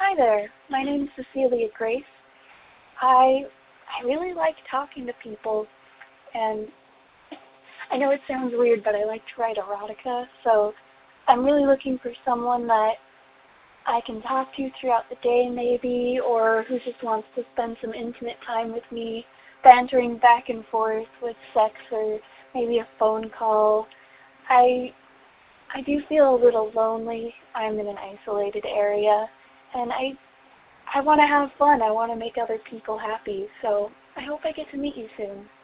Hi there. My name is Cecilia Grace. I really like talking to people, and I know it sounds weird, but I like to write erotica, so I'm really looking for someone that I can talk to throughout the day maybe, or who just wants to spend some intimate time with me, bantering back and forth with sex or maybe a phone call. I I do feel a little lonely. I'm in an isolated area, and I want to have fun. I want to make other people happy, so I hope I get to meet you soon.